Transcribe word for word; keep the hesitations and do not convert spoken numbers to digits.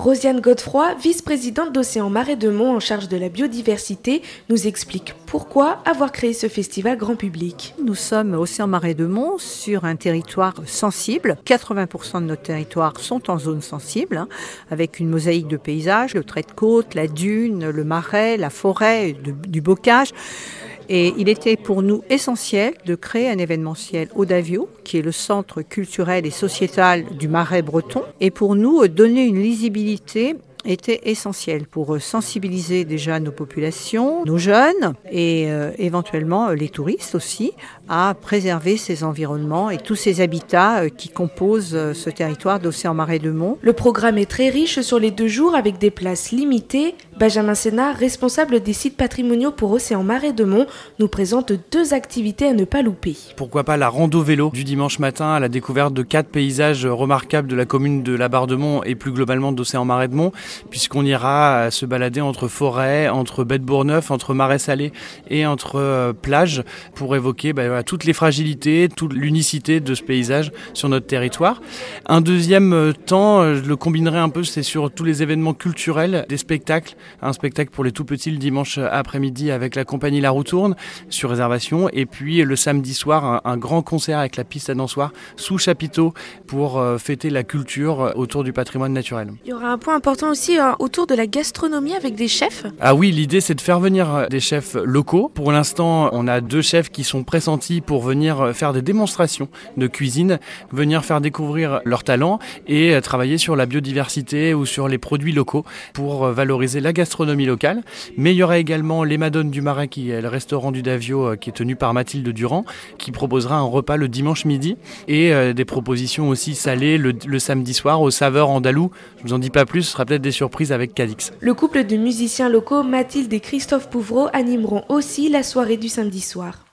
Rosiane Godefroy, vice-présidente d'Océan Marais de Mont en charge de la biodiversité, nous explique pourquoi avoir créé ce festival grand public. Nous sommes Océan Marais de Mont sur un territoire sensible. quatre-vingts pour cent de notre territoire sont en zone sensible, hein, avec une mosaïque de paysages, le trait de côte, la dune, le marais, la forêt, de, du bocage. Et il était pour nous essentiel de créer un événementiel au Davio, qui est le centre culturel et sociétal du Marais breton. Et pour nous, donner une lisibilité était essentiel pour sensibiliser déjà nos populations, nos jeunes et euh, éventuellement les touristes aussi à préserver ces environnements et tous ces habitats euh, qui composent euh, ce territoire d'Océan Marais de Mont. Le programme est très riche sur les deux jours avec des places limitées. Benjamin Sénard, responsable des sites patrimoniaux pour Océan Marais de Mont, nous présente deux activités à ne pas louper. Pourquoi pas la rando vélo du dimanche matin à la découverte de quatre paysages remarquables de la commune de la Barre de Mont et plus globalement d'Océan Marais de Mont, puisqu'on ira se balader entre forêts, entre baies de Bourgneuf, entre marais salés et entre euh, plages pour évoquer bah, voilà, toutes les fragilités, toute l'unicité de ce paysage sur notre territoire. Un deuxième euh, temps, je le combinerai un peu, c'est sur tous les événements culturels, des spectacles, un spectacle pour les tout petits le dimanche après-midi avec la compagnie La Roue Tourne sur réservation, et puis le samedi soir, un, un grand concert avec la piste à dansoir sous chapiteau pour euh, fêter la culture autour du patrimoine naturel. Il y aura un point important aussi euh, autour de la gastronomie avec des chefs. Ah oui, l'idée c'est de faire venir des chefs locaux. Pour l'instant, on a deux chefs qui sont pressentis pour venir faire des démonstrations de cuisine, venir faire découvrir leurs talents et travailler sur la biodiversité ou sur les produits locaux pour valoriser la gastronomie locale. Mais il y aura également les Madones du Marais, qui est le restaurant du Davio qui est tenu par Mathilde Durand, qui proposera un repas le dimanche midi et des propositions aussi salées le, le samedi soir aux saveurs andalou. Je vous en dis pas plus, ce sera peut-être des surprises avec Cadix. Le couple de musiciens locaux Mathilde et Christophe Pouvreau animeront aussi la soirée du samedi soir.